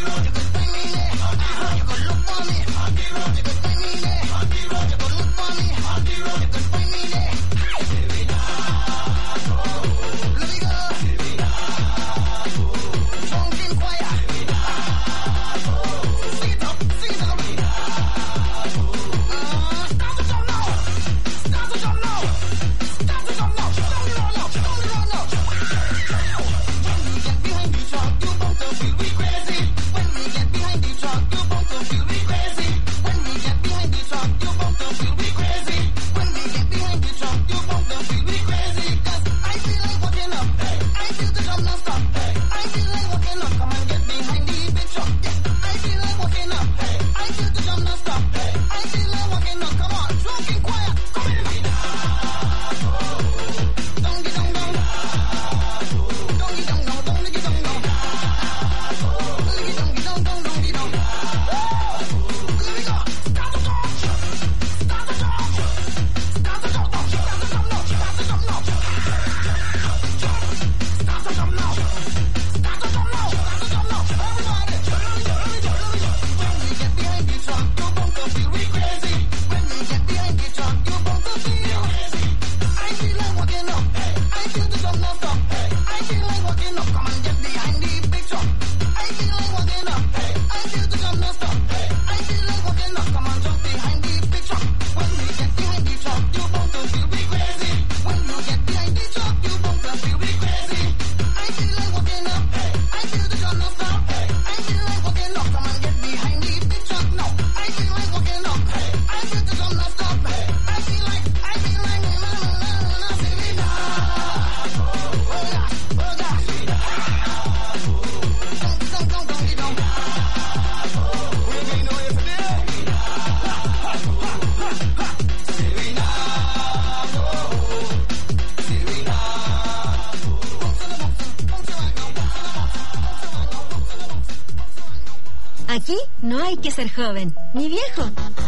Aquí no hay que ser joven, ni viejo,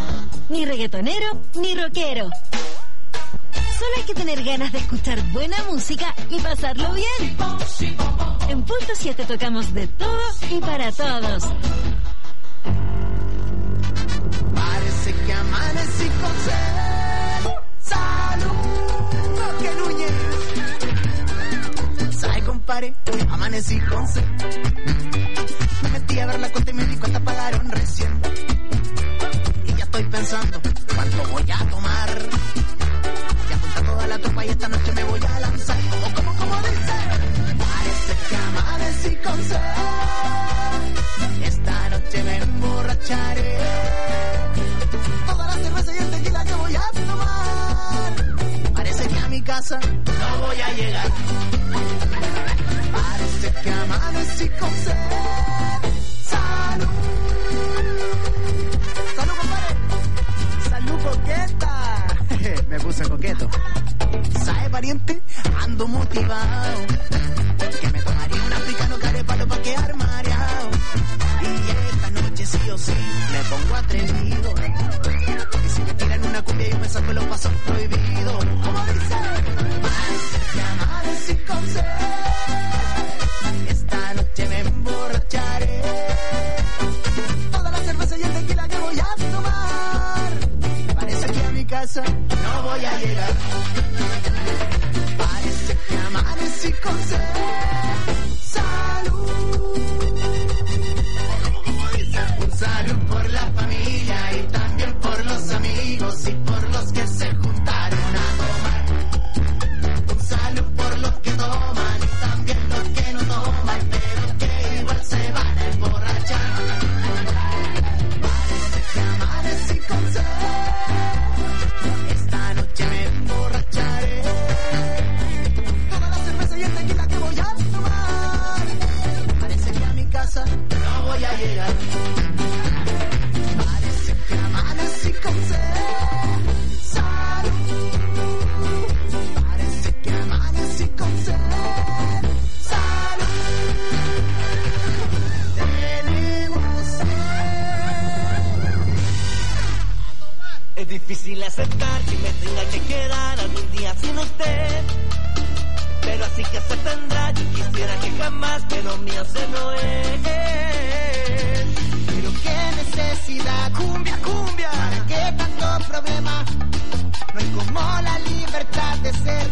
ni reggaetonero, ni rockero. Solo hay que tener ganas de escuchar buena música y pasarlo bien. En Punto 7 tocamos de todo y para todos. Parece que amanecí con sed. ¡Salud! ¡Roque Núñez! ¿Sabe, compadre? Amanecí con sed. Me metí a ver la cuenta y me di cuenta pagaron recién. Y ya estoy pensando cuánto voy a tomar. Ya junta toda la tropa y esta noche me voy a lanzar. ¿Cómo dice? Parece que amanecí con sed. Esta noche me emborracharé. Toda la cerveza y el tequila que voy a tomar. Parece que a mi casa no voy a llegar. Parece que amanecí con sed. Salud. Salud, compadre. Salud, coqueta. Me puse coqueto. ¿Sabe, pariente? Ando motivado. Que me tomaría un africano carepalo pa' quedar mareado. Y esta noche sí o sí me pongo atrevido. Y si me tiran una cumbia yo me saco los pasos prohibidos. ¿Cómo dice? Parece que amanecí con sed. Esta noche me emborracharé. Toda la cerveza y el tequila que voy a tomar. Parece que a mi casa no voy a llegar. Parece que amanecí con sed. Salud. Un salud por la familia y también por los amigos y por los que se juntaron a tomar. Un salud por los que toman y también los que no toman, pero que igual se van a emborrachar. Parece que amanecí con sed. Esta noche me emborracharé. Toda la cerveza y el tequila que voy a tomar. Parece que a mi casa no voy a llegar. Parece que amanecí con sed. Salud. Parece que amanecí con sed. Salud. Tenemos sed. Es difícil aceptar que me tenga que quedar algún día sin usted, pero así que se tendrá. Yo quisiera que jamás, pero mío se no es.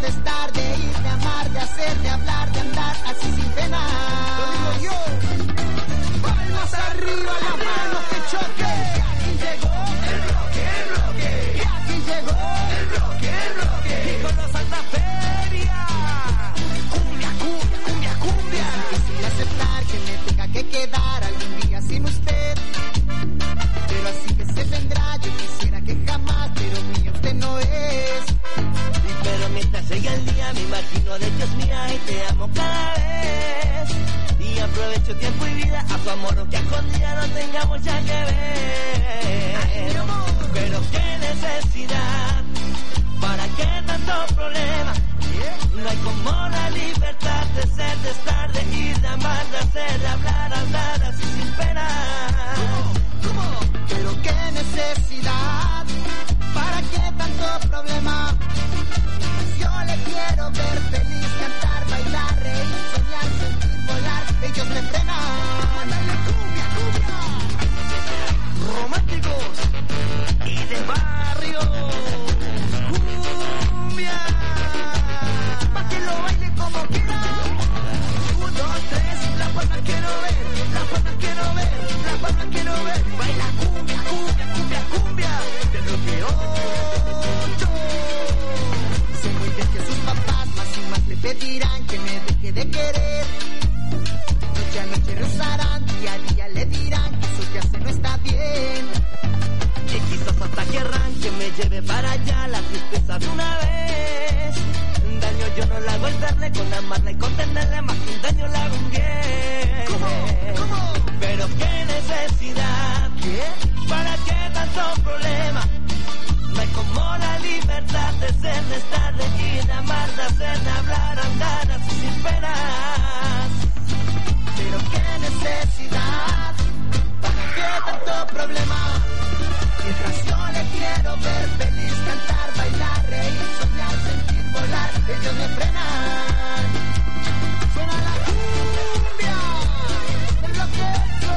de estar, de ir, de amar, de hacer, de hablar, de andar, así sin pena. Lo digo yo. Palmas arriba, las manos que choque. Y aquí llegó el roque. Y aquí llegó el roque. Y con los Santa Feria. Cumbia. Difícil aceptar que me tenga que quedar algún día sin usted. Pero así que se vendrá, yo quisiera que jamás, pero mío usted no es. Pero mientras llegue el día me imagino de Dios mía y te amo cada vez. Y aprovecho tiempo y vida a tu amor, aunque a escondida no tengamos ya que ver. Ay, mi amor. Pero qué necesidad, ¿para qué tanto problema? No hay como la libertad de ser, de estar, de ir, de amar, de hacer, de hablar, andar así sin pena. ¿Cómo? Pero qué necesidad, ¿para qué tanto problema? Yo le quiero ver feliz, cantar, bailar, reír, soñar, sentir, volar. Ellos me frenan. Mándale cumbia. Románticos y del barrio. Cumbia. Pa' que lo baile como quiera. 1, 2, 3, las palmas quiero ver, las palmas quiero ver, las palmas quiero ver. Baila cumbia, de lo que ocho. Sé muy bien que sus papás más y más le pedirán que me deje de querer. Noche a noche rezarán, día a día le dirán que eso que hace no está bien. Y quizás hasta querrán que me lleve para allá la tristeza de una vez. Daño yo no la hago el verle, con amarla y contenerle, más que un daño la hago un bien. ¿Cómo? Pero qué necesidad, ¿para qué tanto problema? No hay como la libertad de ser, de estar, de ir, de amar, de hacer, de hablar, andar así sin penas. Pero qué necesidad, ¿para qué tanto problema? Mientras yo le quiero ver feliz, cantar, bailar, reír, soñar, sentir, volar, ellos me frenan. Suena la cumbia del bloqueo.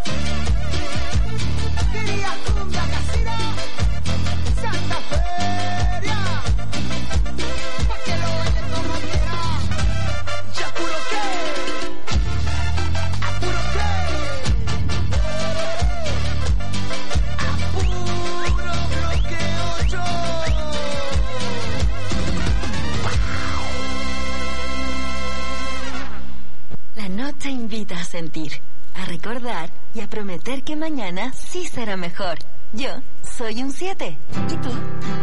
Quería cumbia casino, Santa Feria, pa' que lo baile como quiera. Ya puro que. La nota invita a sentir, a recordar y a prometer que mañana sí será mejor. Yo soy un 7. ¿Y tú?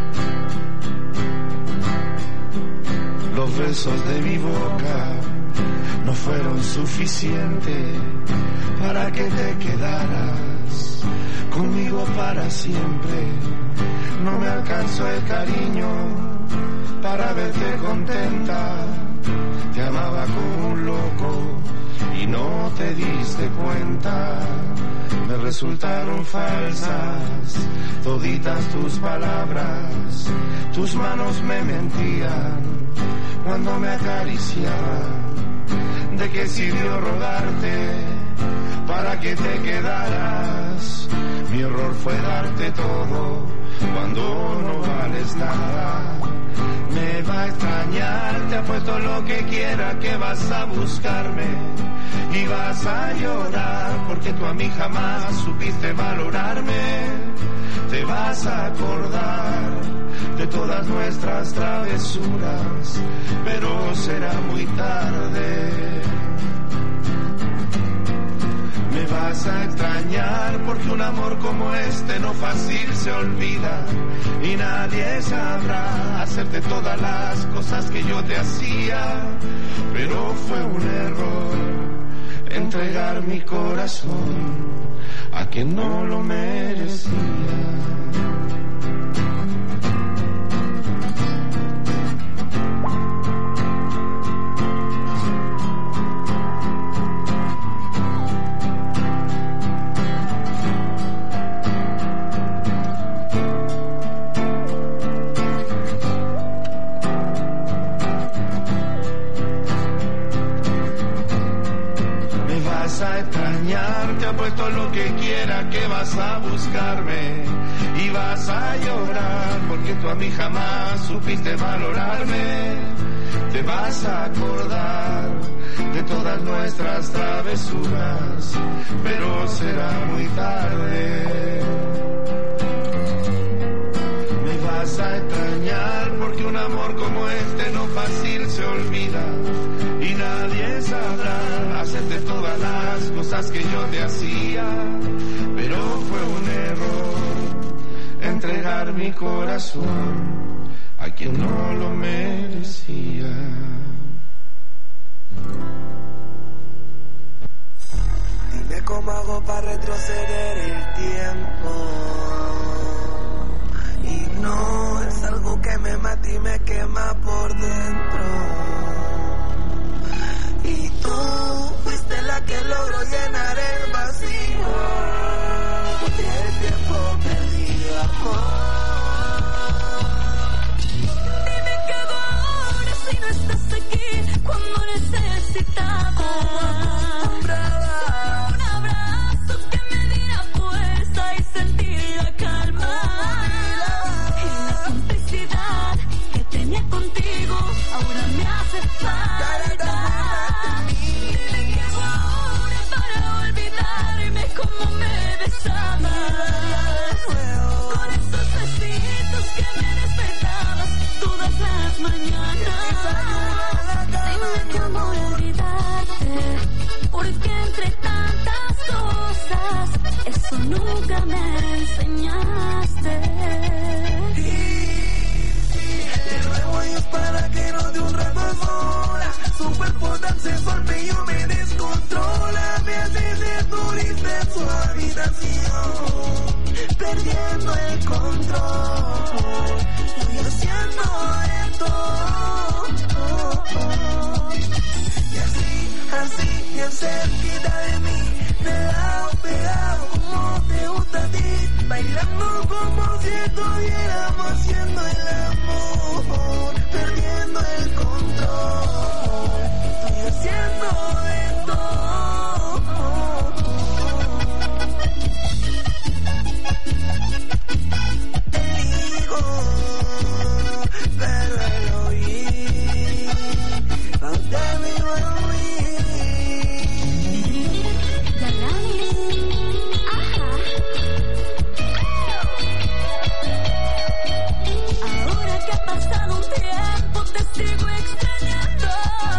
Los besos de mi boca no fueron suficientes para que te quedaras conmigo para siempre. No me alcanzó el cariño para verte contenta. Te amaba como un loco y no te diste cuenta. Me resultaron falsas toditas tus palabras. Tus manos me mentían cuando me acariciaban. ¿De qué sirvió rogarte para que te quedaras? Mi error fue darte todo cuando no vales nada. Me va a extrañar, te apuesto lo que quiera que vas a buscarme y vas a llorar porque tú a mí jamás supiste valorarme. Te vas a acordar de todas nuestras travesuras, pero será muy tarde. Me vas a extrañar porque un amor como este no fácil se olvida y nadie sabrá hacerte todas las cosas que yo te hacía, pero fue un error entregar mi corazón a quien no lo merecía. te apuesto lo que quiera que vas a buscarme y vas a llorar porque tú a mí jamás supiste valorarme. Te vas a acordar de todas nuestras travesuras, pero será muy tarde. Me vas a extrañar porque un amor como este no fácil se olvida y nadie sabrá hacerte todas las cosas que yo te hacía, pero fue un error entregar mi corazón a quien no lo merecía. Dime cómo hago para retroceder el tiempo. Y no es algo que me mata y me quema por dentro. Y tú fuiste la que logró llenar el vacío del tiempo perdido, amor. Si no estás aquí cuando necesitaba un abrazo que me diera fuerza y sentir la calma y la complicidad que tenía contigo ahora me hace falta. Dime qué hago ahora para olvidarme como me besabas con esos besitos que me despertabas todas las mañanas. Dime cómo olvidarte, porque entre tantas cosas, eso nunca me enseñaste. De nuevo es para que no de un rato sola, su cuerpo tan sensual pero me descontrola, me hace ser turista en su habitación, perdiendo el control, estoy haciendo esto. Así, bien cerquita de mí, pegado como te gusta a ti, bailando como si estuviéramos haciendo el amor, perdiendo el control, estoy haciendo esto. Te digo, pero el oír, no te digo el oír. Ahora que ha pasado un tiempo te sigo extrañando.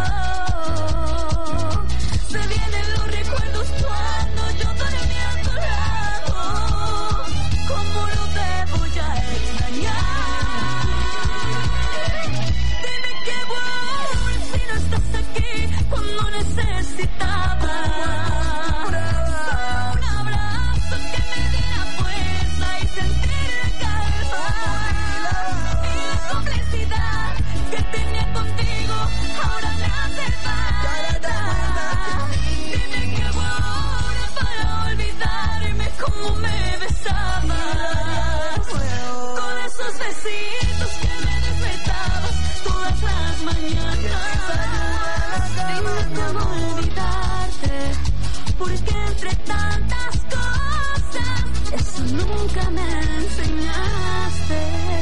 Se vienen los recuerdos cuando yo dormía a tu lado. ¿Cómo lo debo ya extrañar? Dime qué voy si no estás aquí cuando necesitaba un abrazo que me diera fuerza y sentir la calma y la complicidad que tenía contigo ahora me hace falta. Dime qué hago ahora para olvidarme como me besabas con esos besitos que me despertabas todas las mañanas. Dime cómo olvidarte, porque entre tantas cosas eso nunca me enseñaste.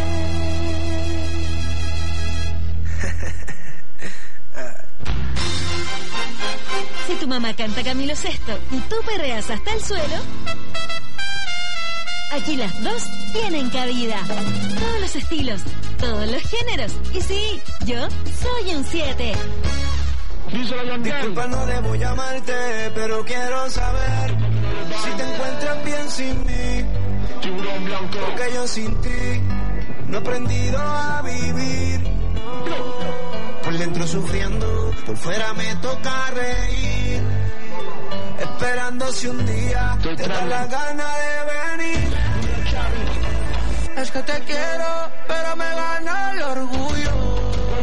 Si tu mamá canta Camilo Sesto y tú perreas hasta el suelo, aquí las dos tienen cabida. Todos los estilos, todos los géneros. Y sí, yo soy un 7. Disculpa, no debo llamarte, pero quiero saber si te encuentras bien sin mí. Porque yo sin ti no he aprendido a vivir. Por dentro sufriendo, por fuera me toca reír. Esperando si un día te da la gana de venir. Es que te quiero, pero me gana el orgullo.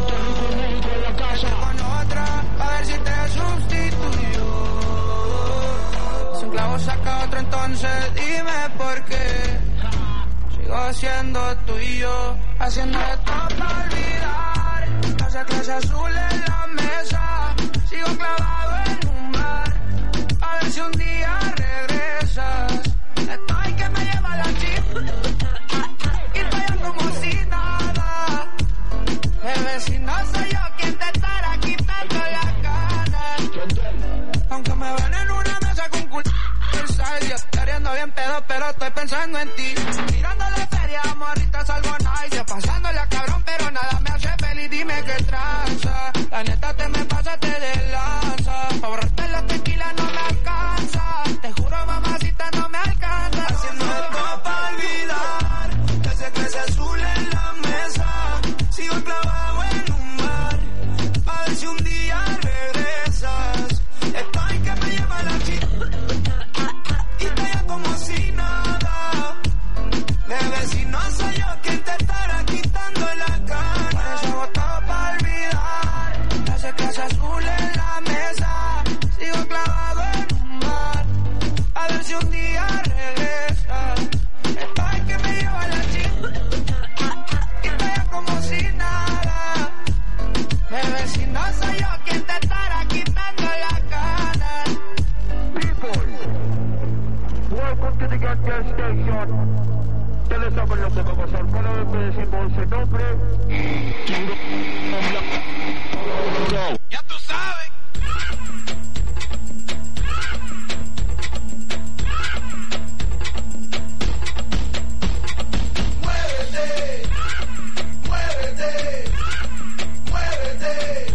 Con otra, a ver si te sustituyo. Si un clavo saca otro, entonces dime por qué. Sigo siendo tú y yo, haciendo esto para olvidar. Esa clase azul en la mesa, sigo clavado en un bar. pa' ver si un día regresas. Estoy que me lleva la chica y estoy como si nada. Bebé, si no soy yo quien te estará quitando la cara. Aunque me ven en una mesa con culo queriendo bien pedo, pero estoy pensando en ti. Tirándole feria, morrita, salvo nice. Pasándola cabrón, pero nada me hace feliz. Dime qué tranza. La neta te me pasaste de lanza. Pa' borrarte la tequila no me alcanza. Te juro, mamacita, no me alcanza. Haciendo esto pa' olvidar. Ese crece azul en la mesa. Sigo clavado en un bar. Pa' ver si un día regresas. Estoy que me lleva la chica y estoy como si nada. Bebé, si no soy yo quien te estará quitando la cara. Por eso hago todo pa' olvidar. Ese casa azul en la mesa. Sigo clavado en un bar. A ver si un día regresa. Estoy que me lleva la chica y estoy como si nada. Bebé, si no soy yo quien te estará quitando la cara. Welcome to the gas station. Ustedes saben lo que va a pasar. Cada vez que decimos ese nombre, Ya tú sabes. Muévete, muévete, muévete.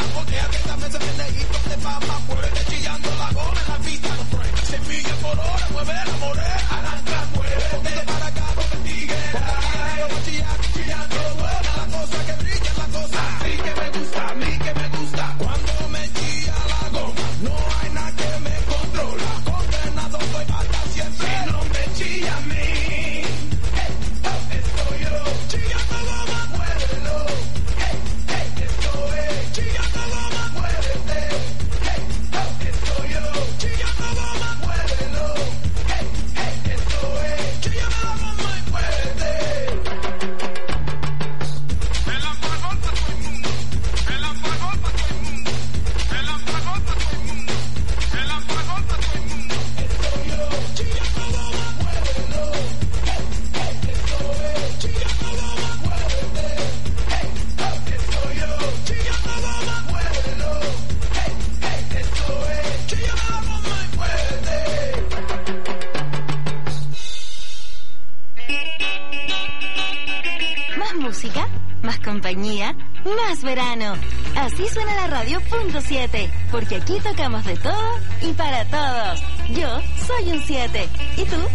por hora. música, más compañía, más verano. Así suena la radio punto 7, porque aquí tocamos de todo y para todos. Yo soy un 7. ¿Y tú?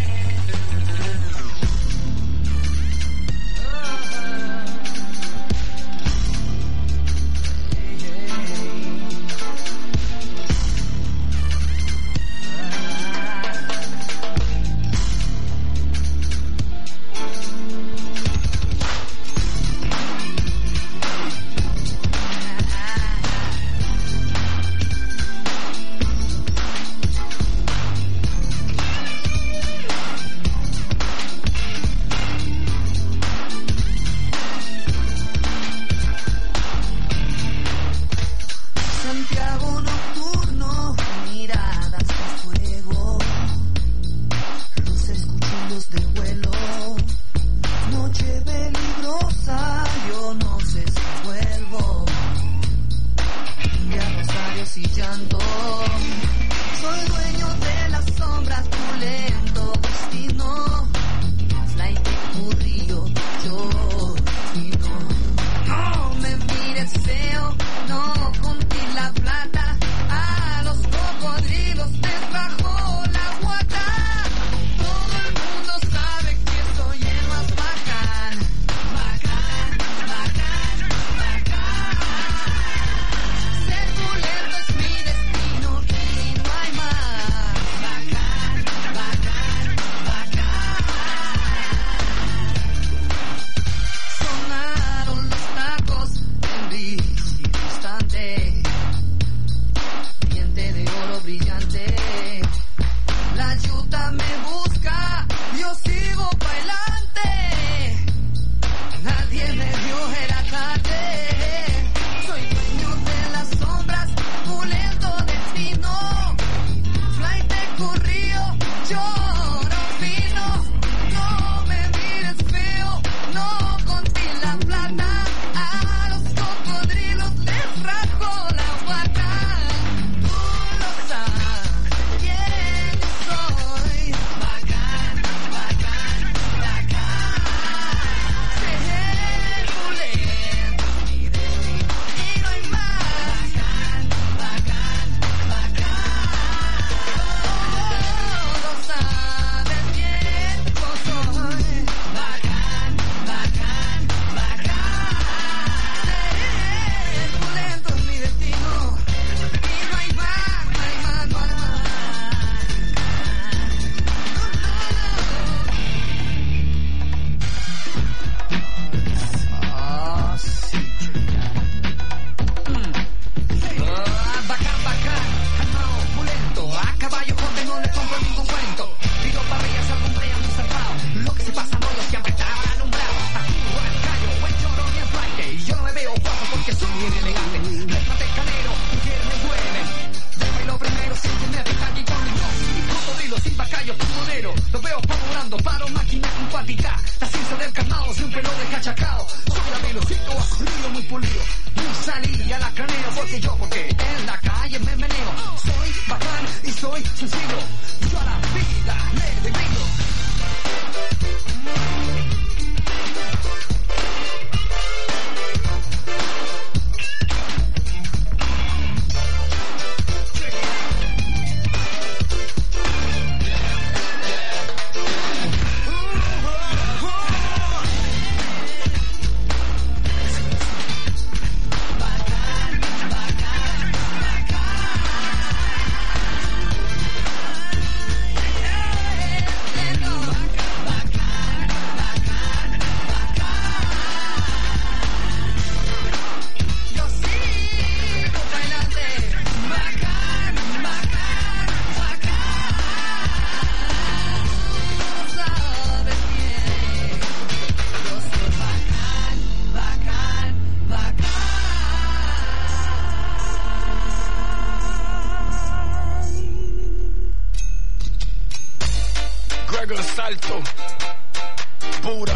Salto, pura,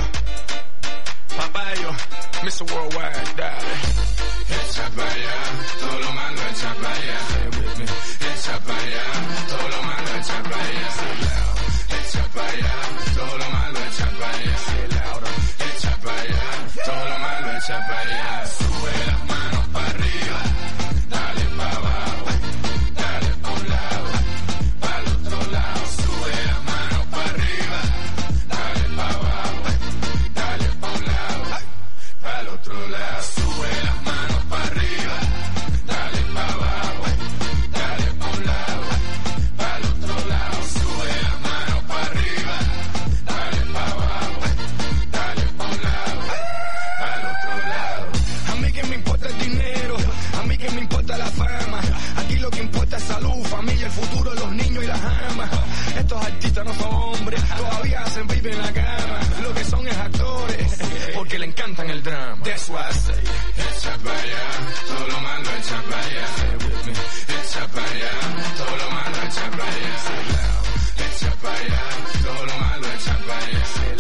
papayo, Mr. Worldwide, dale. Echa para allá, todo lo malo echa para allá. Echa para allá, todo lo malo echa para allá. Echa para allá, todo lo malo echa para allá. Echa para allá, todo lo echa para allá. Sube las manos para arriba, dale para abajo, dale para un lado, para el otro lado. Sube las manos para arriba, dale para abajo, dale para un lado, para el otro lado. Sube las manos para arriba, dale para abajo, dale para un lado, para el otro lado. Sube las manos para arriba, dale para abajo, dale para un lado, para el otro lado. A mí que me importa el dinero, a mí que me importa la fama. Aquí lo que importa es salud, familia, el futuro de los niños y las amas. Estos artistas no son hombres, todavía hacen vivir en la cama. Lo que son es actores, porque le encantan el drama. That's why I say, echa para allá, todo lo malo echa para allá. Echa para allá, todo lo malo echa para allá. Echa para allá, todo lo malo echa para allá.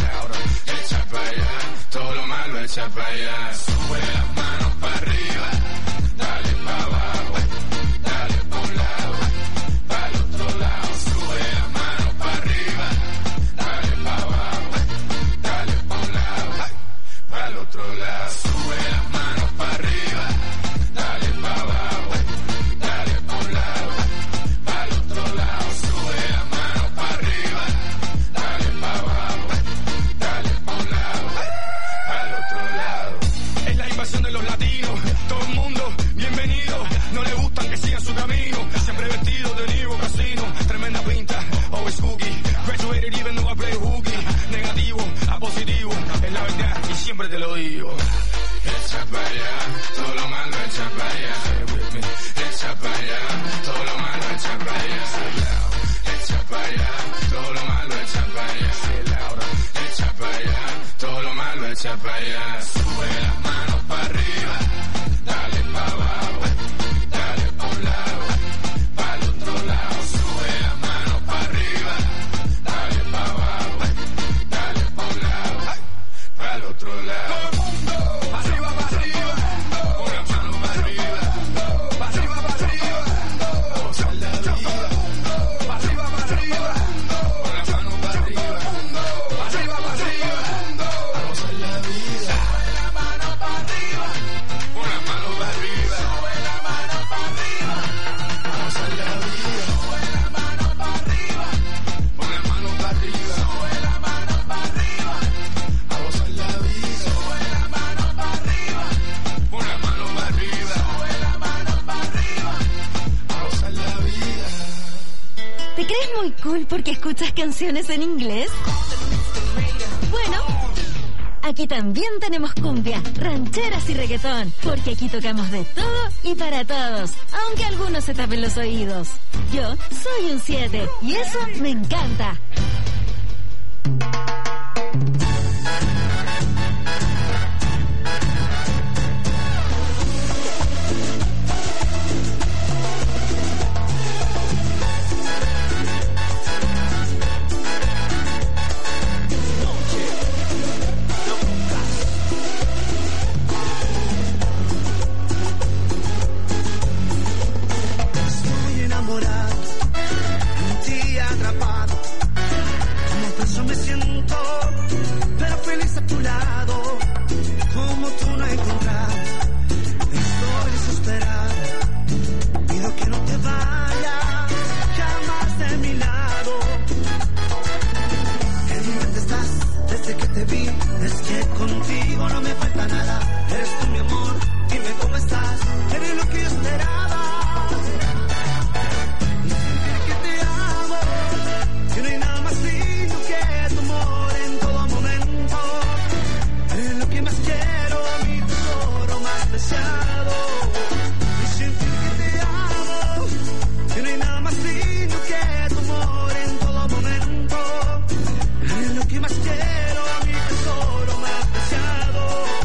Echa para allá, todo lo malo echa para allá. Sube las manos para arriba, dale para abajo, dale para un lado, para el otro lado. Sube las manos para arriba, dale para abajo, dale para un lado, para el otro lado. Sube las manos para arriba, dale para abajo, dale para un lado, para el otro lado. Sube las manos para arriba, dale para abajo, dale para un lado, para el otro lado. Es la invasión de los latinos, todo el mundo bienvenido. No le gustan que sigan su camino, siempre vestido de Nivo Casino. Tremenda pinta, always hooky. Graduated even though I play hooky. Negativo a positivo, es la verdad y siempre te lo digo. Echa para allá, todo lo malo echa para allá. Echa para allá, todo lo malo echa para allá. Echa para allá, todo lo malo echa para allá. Echa para allá, todo lo malo echa para allá. Sube las manos para arriba, dale para abajo, dale para un lado, para el otro lado. Sube las manos para arriba, dale para abajo, dale para un lado, para el otro lado. Arriba, para arriba, con las manos para arriba, para arriba, para arriba, gozar la vida. Para arriba, con las manos para arriba, para arriba, a gozar la vida. Sube la mano para arriba, con las manos para arriba, sube la mano para arriba, a gozar la vida. Sube la mano para arriba, con las manos para arriba, sube la mano para arriba, a gozar la vida. Sube la mano para arriba, con las manos para arriba, sube la mano para arriba, a gozar la vida. ¿Te crees muy cool porque escuchas canciones en inglés? Bueno, aquí también tenemos cumbia, rancheras y reggaetón, porque aquí tocamos de todo y para todos, aunque algunos se tapen los oídos. Yo soy un 7 y eso me encanta. Estoy enamorado, en ti atrapado. Como preso me siento, pero feliz a tu lado. Como tú no he encontrado, estoy desesperado. Pido que no te vayas jamás de mi lado. En mi mente estás desde que te vi. Es que contigo no me falta nada. Eres tú mi amor, dime cómo estás. Eres lo que yo esperaba. Y sentir que te amo, que no hay nada más lindo que tu amor en todo momento. Eres lo que más quiero, mi tesoro más deseado. Y sentir que te amo, que no hay nada más lindo que tu amor en todo momento. Eres lo que más quiero, mi tesoro más deseado.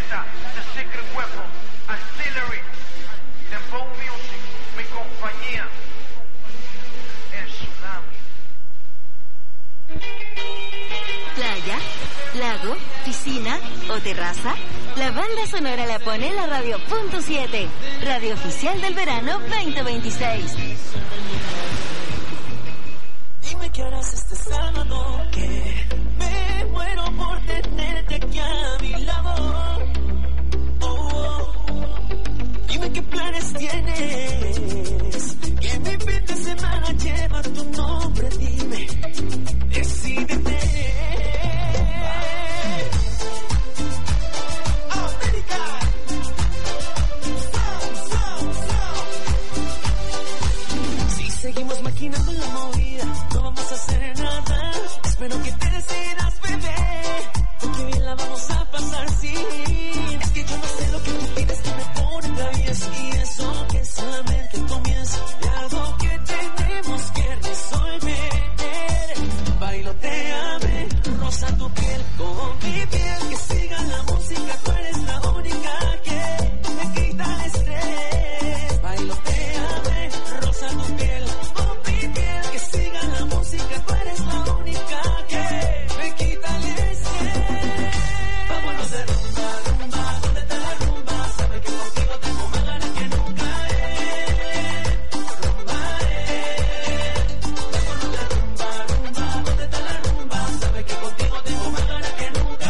Vendetta, The Secret Weapon, Artillery, Dembow Music, mi compañía, el Tsunami. Playa, lago, piscina o terraza. La banda sonora la pone en la radio .7, radio oficial del verano 2026. Dime qué harás este sábado, que me muero por tenerte aquí a mi lado. Oh, dime qué planes tienes, que mi fin de semana lleva tu nombre, dime, decídete. Seguimos maquinando la movida, no vamos a hacer nada. Espero que te decidas, bebé, porque bien la vamos a pasar, sí. Es que yo no sé lo que tú pides, que me pone travieso, y eso que solamente comienza de algo que tenemos que resolver. Bailoteame, rosa tu piel con mi piel, que siga la música, tú eres la única que me quita el estrés. Bailoteame, rosa tu piel. Tú eres la única que me quita el estrés. Vámonos de rumba, rumba, ¿dónde está la rumba? Sabes que contigo tengo más ganas que nunca, rumba, Vámonos de rumba, rumba, ¿dónde está la rumba? Sabes que contigo tengo más ganas que nunca,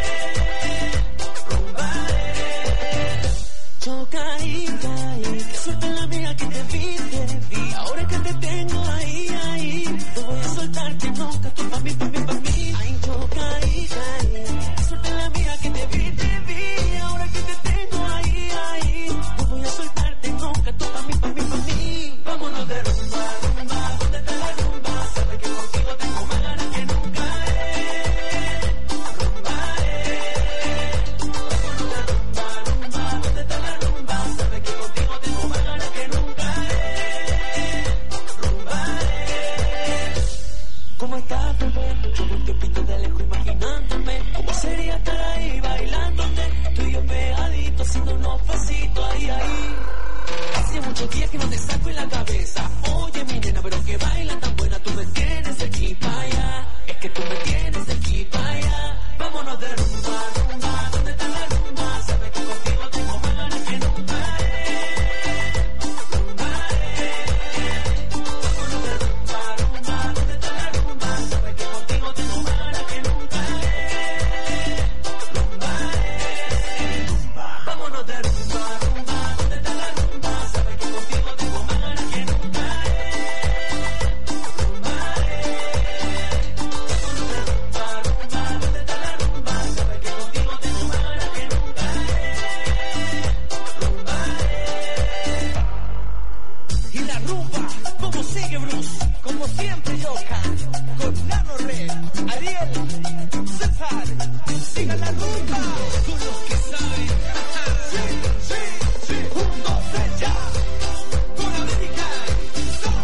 rumba, Choca y caí, que suerte la mía que te vi, ahora que te tengo ahí, no voy a soltar que nunca, tú pa' mí, ay, yo caí, suerte la mía que te vi, ahora que te tengo ahí, no voy a soltarte nunca, tú pa' mí, vámonos de rumba, rumba, ¿dónde está la rumba? Sabes que contigo tengo más ganas que nunca, rumba, vámonos de rumba, rumba, ¿dónde está la rumba? Sabes que contigo tengo más ganas que nunca, ¿cómo estás, bebé? Llevo un tiempito de lejos imaginándome cómo sería estar ahí bailándote, tú y yo pegaditos haciendo unos pasitos ahí. Hace muchos días que no te saco en la cabeza. Oye, mi nena, pero que baila tan buena, tú me tienes de aquí para allá. Es que tú me tienes de aquí para allá. Vámonos de rumba, rumba, ¿dónde está la rumba? Sabes que contigo tengo más ganas que nunca, rumba, vámonos de rumba, rumba, ¿dónde está la rumba? Sabes que contigo tengo más ganas que nunca, rumba, vámonos de rumba, rumba, ¿dónde está la rumba? Sabes que contigo tengo más ganas que nunca, rumba, vámonos de rumba, rumba, ¿dónde está la rumba? Sabes que contigo tengo más ganas que nunca, rumba. Y la rumba, como sigue Bruce, como siempre Yoka, con Nano Red, Ariel, César, siga la rumba, con los que saben, sí, 1, 2, 3, ya, con América, son.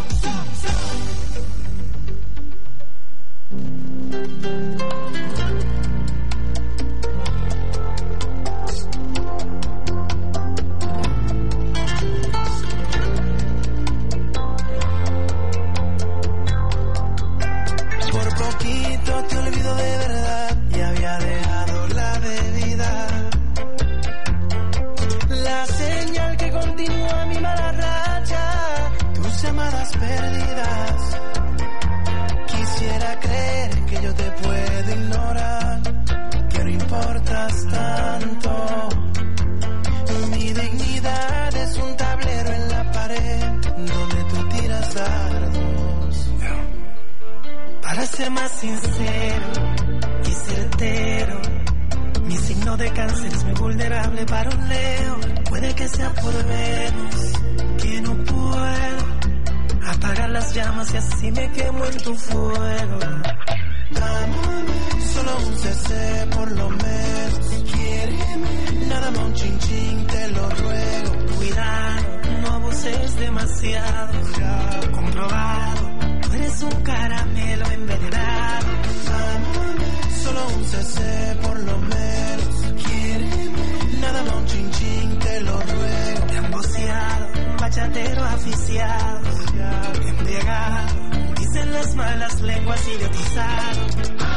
Por poquito te olvido de verdad y había dejado la bebida. La señal que continúa mi mala racha, tus llamadas perdidas. Quisiera creer que yo te puedo ignorar, que no importas tanto. Mi dignidad es un tablero en la pared donde tú tiras dardos. Para ser más sincero y certero, mi signo de cáncer es muy vulnerable para un Leo. Puede que sea por Venus, que no puedo apagar las llamas y así me quemo en tu fuego. Solo un CC por lo menos, quiéreme, nada más un chin chin, te lo ruego. Cuidado, no abuses demasiado, ya comprobado, tú eres un caramelo envenenado. Solo un CC por lo menos, quiéreme, demasiado. Embriagado, dicen las malas lenguas, idiotizado.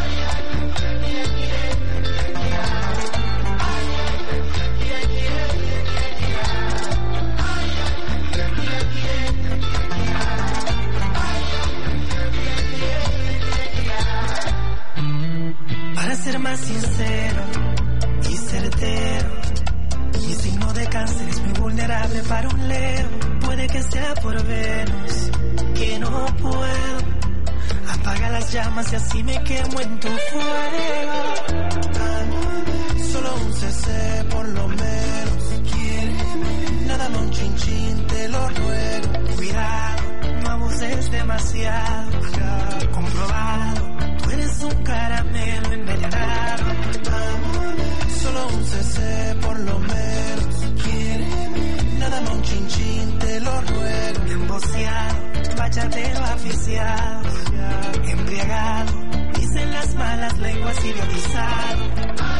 Para ser más sincero y certero, mi signo de cáncer es muy vulnerable para un Leo. Puede que sea por Venus, que no puedo. Apaga las llamas y así me quemo en tu fuego. Solo un CC por lo menos. Quiéreme, nada más un chin chin, te lo ruego. Cuidado, no abuses demasiado. Comprobado, tú eres un caramelo envenenado. Solo un CC por lo menos. Quiéreme, nada más un chin chin, te lo ruego. Emboceado, bachatero aficiado. Embriagado, dicen las malas lenguas, idiotizado.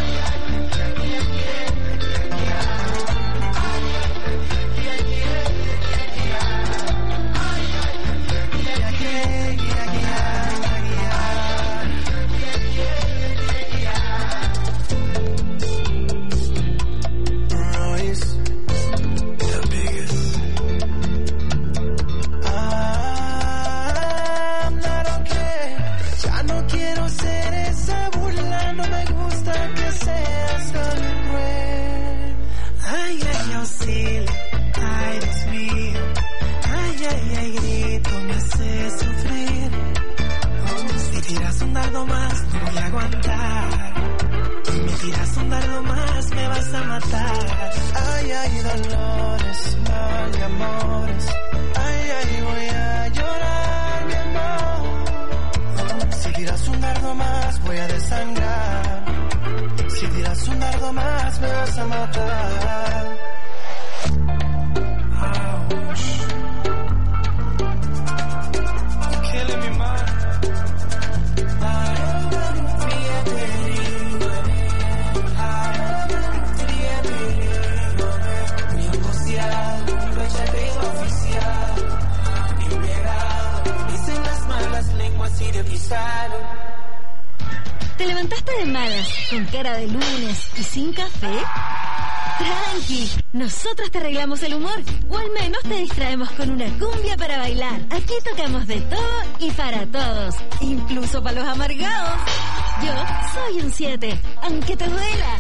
¿Te levantaste de malas, con cara de lunes y sin café? Tranqui, nosotros te arreglamos el humor, o al menos te distraemos con una cumbia para bailar. Aquí tocamos de todo y para todos, incluso para los amargados. Yo soy un 7, aunque te duela.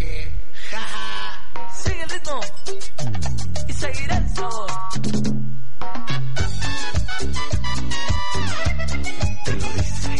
Sigue el ritmo y seguirá el sabor. Te lo dice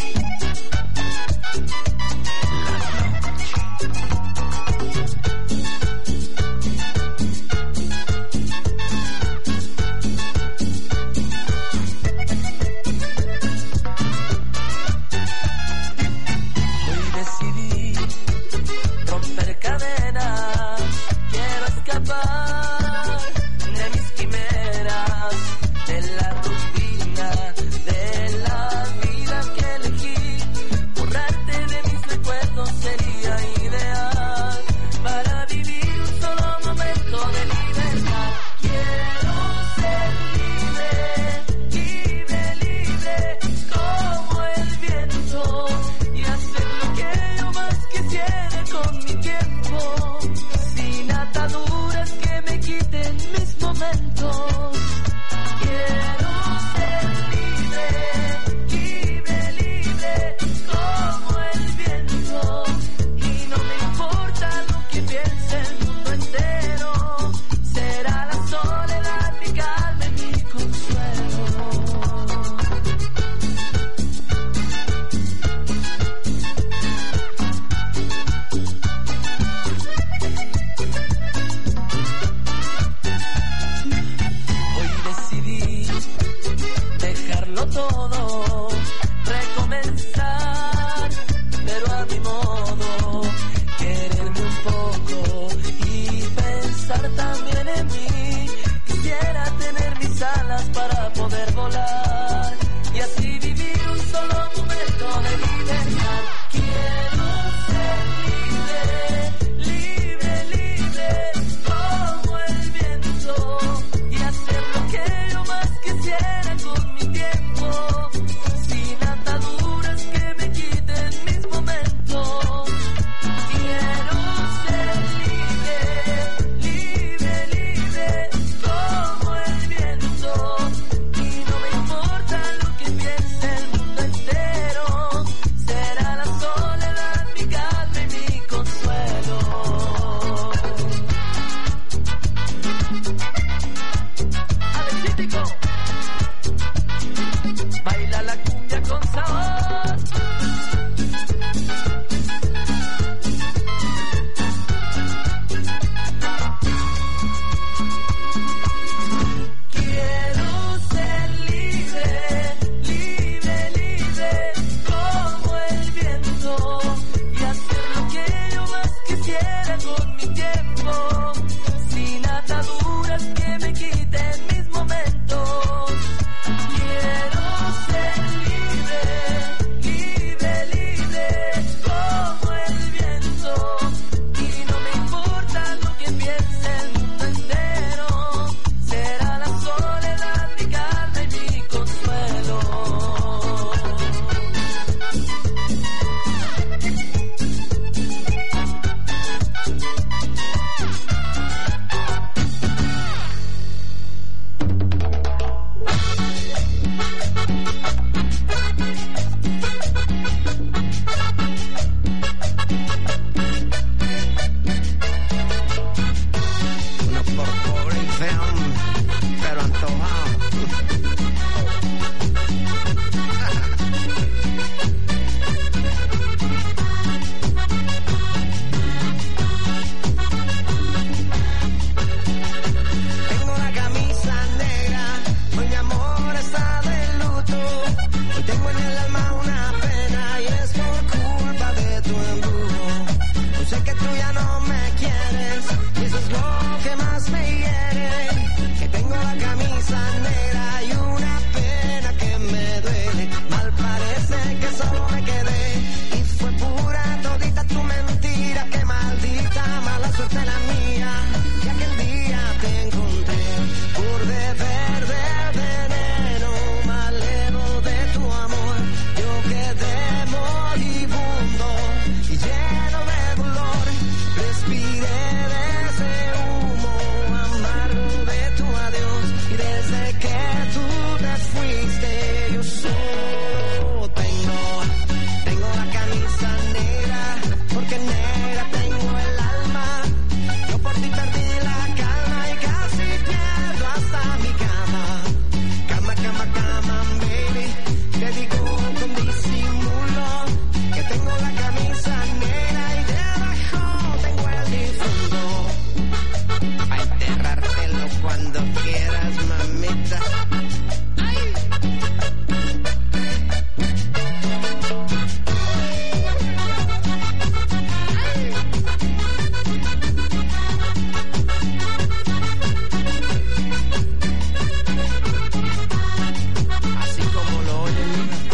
que quisiera con mi tiempo, sin ataduras que me quiten mis momentos. Quiero ser libre, libre, libre, como el viento. Y no me importa lo que piense el mundo entero. Será la soledad mi calma y mi consuelo. Uno por pobre y feo, pero antojado. Tengo la camisa negra, hoy mi amor está de luto. Hoy tengo en el alma una pena y es por culpa de tu embrujo. Yo sé que tú ya no me quieres y eso es lo que más me hiere. Que tengo la camisa negra y una pena que me duele. Mal parece que solo me quedé y fue pura todita tu mentira. Qué maldita mala suerte la mía. Y aquel día te encontré por beber del veneno malero de tu amor. Yo quedé moribundo y lleno de dolor. Respiré de ese humo amargo de tu adiós. Y desde que tú te fuiste yo solo tengo la camisa negra. Porque negra tengo el alma. Yo por ti perdí la calma y casi pierdo hasta mi cama. Cama, cama, cama, baby. Te digo con disimulo que tengo la camisa negra y debajo tengo el difunto. A enterrártelo cuando quieras, mamita. Así como lo oyen, mija.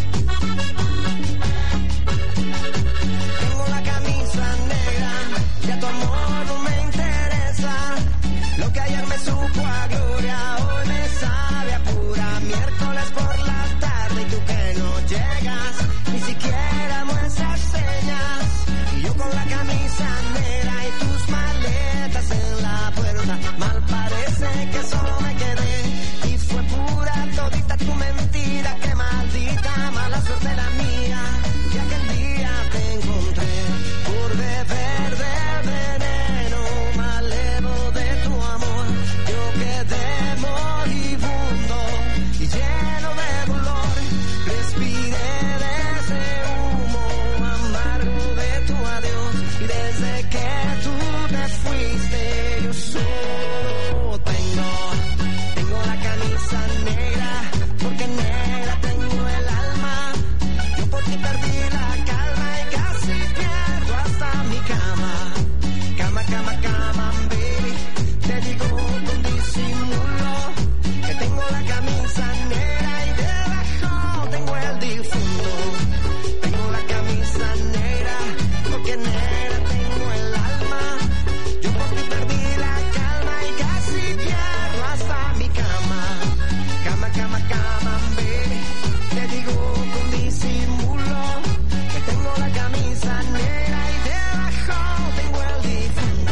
Tengo la camisa negra, ya tu amor no me interesa. Lo que ayer me supo a gloria, hoy me sabe a pura miércoles por la tarde. Y tú que no llegas, ni siquiera muestras señas. Y yo con la camisa negra y tus maletas en la puerta. Mal parece que solo me quedé y fue pura todita tu mentira. Qué maldita mala suerte la mía. Y aquel día te encontré por beber del veneno malero de tu amor. Yo quedé moribundo y lleno de dolor. Respiré de ese humo amargo de tu adiós. Y desde que tú te fuiste yo solo tengo la camisa negra. Porque negra tengo el alma. Yo por ti perdí la calma y casi pierdo hasta mi cama. Cama, cama, cama, baby. Te digo con disimulo que tengo la camisa negra y debajo tengo el difunto. Tengo la camisa negra porque negra tengo el alma. Yo por ti perdí la calma y casi pierdo hasta mi cama. Cama, cama, cama, baby. Te digo con disimulo que tengo la camisa negra y debajo tengo el difunto.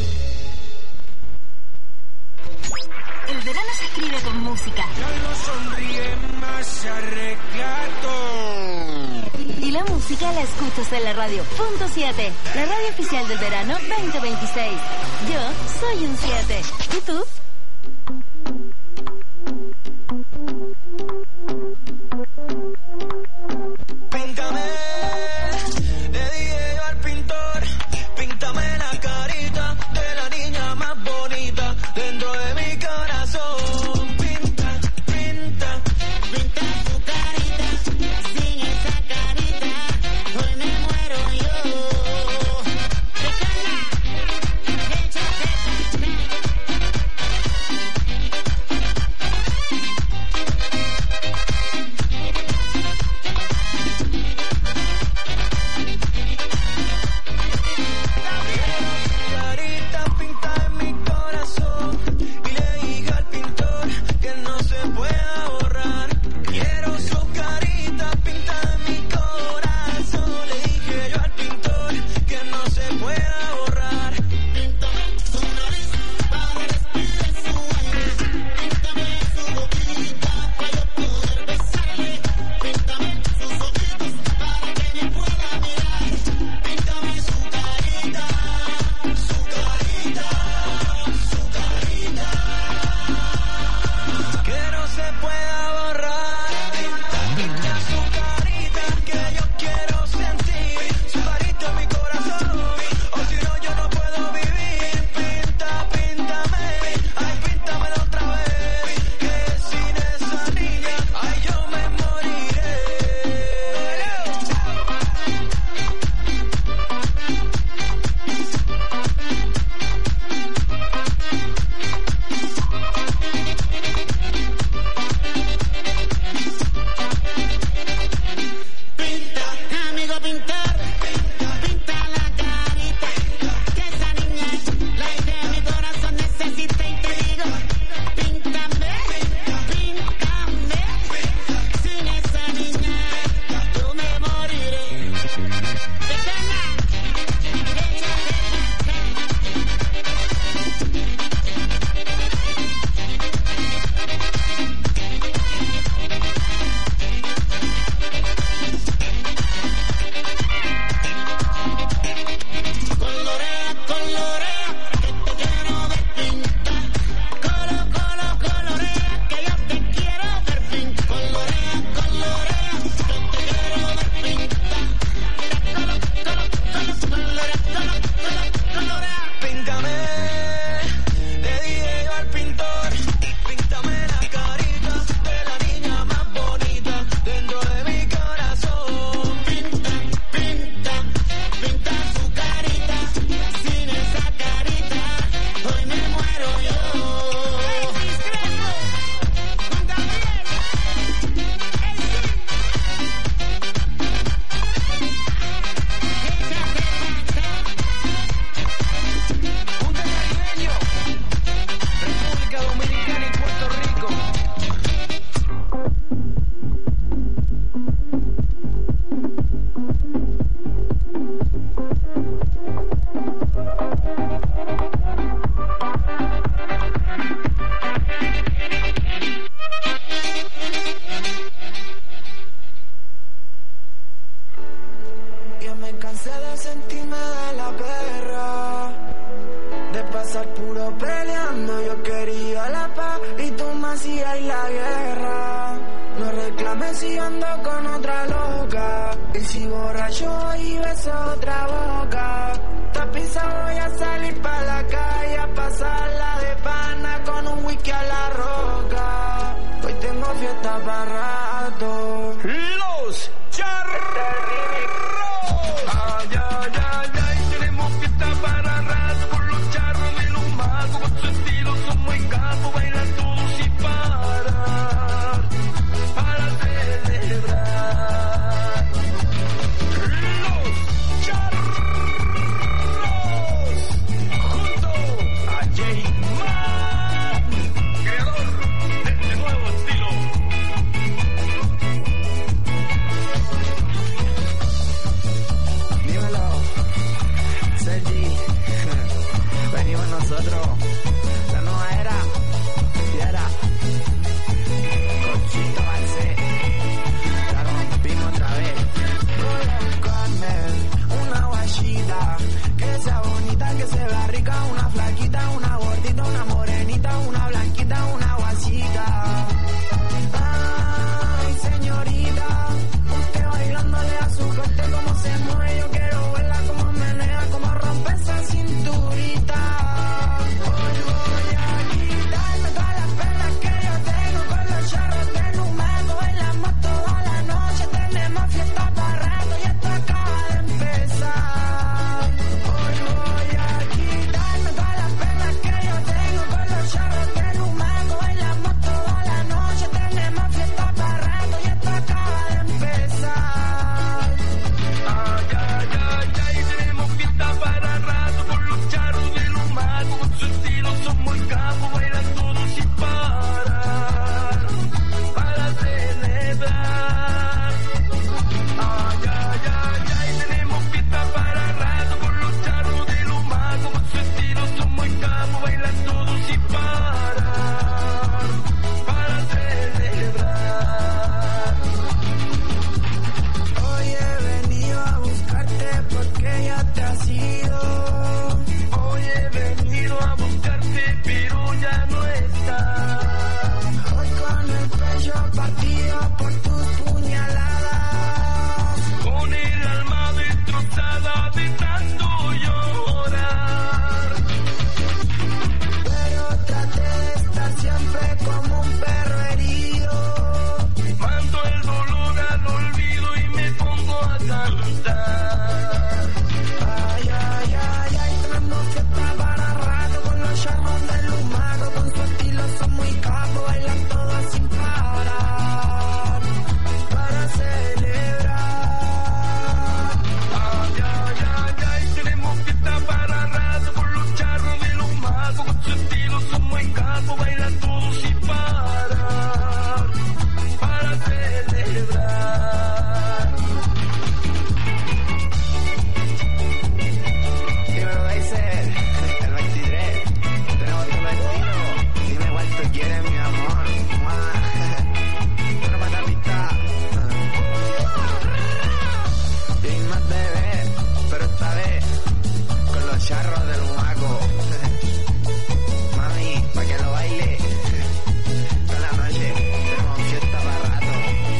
El verano se escribe con música. No sonríe más arreglado. Y la música la escuchas en la radio. Punto 7, la radio oficial del verano 2026. Yo soy un 7. ¿Y tú? Píntame, le dije yo al pintor, píntame la carita de la niña más bonita dentro de mi corazón. Pinta, pinta, pinta tu carita, sin esa carita, hoy me muero yo. cansé de sentirme de la perra, de pasar puro peleando. Yo quería la paz y tú me hacías la guerra. No reclames si ando con otra loca, y si borracho y beso otra boca. Tapiza voy a salir pa' la calle a pasarla de pana con un whisky a la roca. Hoy tengo fiesta para rato. Los Charros. Ay, ay, ay, ay, tenemos fiesta para rato con los charros de los magos. Con su estilo son muy capos, bailan todos sin parar para celebrar. Los Charros junto a J-Man, creador de este nuevo estilo. Dímelo, Sergi. Venimos nosotros, la nueva era, y era Conchito Balse, la rompimos otra vez. Voy a buscarme una guachita que sea bonita, que se vea rica, una flaquita, una gordita, una morenita, una blanquita, una guachita. Ay, señorita, usted bailándole a su corte como se mueve, yo quiero verla como menea, como rompe esa cinturita. Hoy voy a quitarme todas las penas que yo tengo con los charros de Numaco. Bailamos toda la noche, tenemos fiesta para rato y esto acaba de empezar. Hoy voy a quitarme todas las penas que yo tengo con los charros de Numaco. Bailamos toda la noche, tenemos fiesta para rato y esto acaba de empezar. Ay, ay, ay, ay, tenemos fiesta para rato con los charros de los magos. Con su estilo son muy capos, bailan todos sin parar para celebrar. Ay, ay, ay, ay, tenemos fiesta para rato con los charros de los magos. Con su estilo son muy capos, bailan todos sin parar para celebrar. Hoy he venido a buscarte porque ya te has ido. Hoy he venido a buscarte, pero ya no estás. Hoy con el pecho partido por tus puñaladas. Con el alma destrozada de tanto llorar. Pero traté de estar siempre como un perro herido. Mando el dolor al olvido y me pongo a cantar. Ay, ay, ay, ay, tenemos fiesta para rato con los charros del Lumaco. Con su estilo son muy capos, bailan todos sin parar para celebrar. Ay, ay, ay, ay, tenemos fiesta para rato con los charros de los magos. Con su estilo son muy capos, bailan todos sin parar para celebrar. Dímelo, Daiser, el 23, tenemos tu vestido. Dime cuánto quieres, mi amor. Pero para la pista. Y más bebé, pero esta vez con los charros del Lumaco. Mami, pa' que lo baile toda la noche, tenemos fiesta para rato.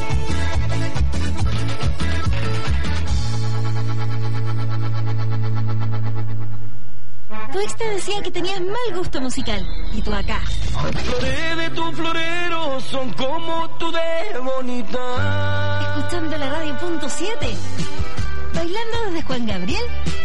Tu ex te decía que tenías mal gusto musical. Y tú acá, Flores de tu florero son como tú de bonita. escuchando la radio punto 7. Bailando desde Juan Gabriel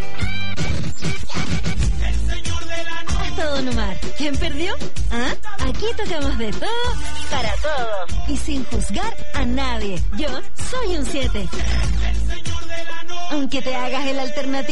hasta Don Omar. ¿Quién perdió? ¿Ah? Aquí tocamos de todo para todos y sin juzgar a nadie. Yo soy un 7. Aunque te hagas el alternativo.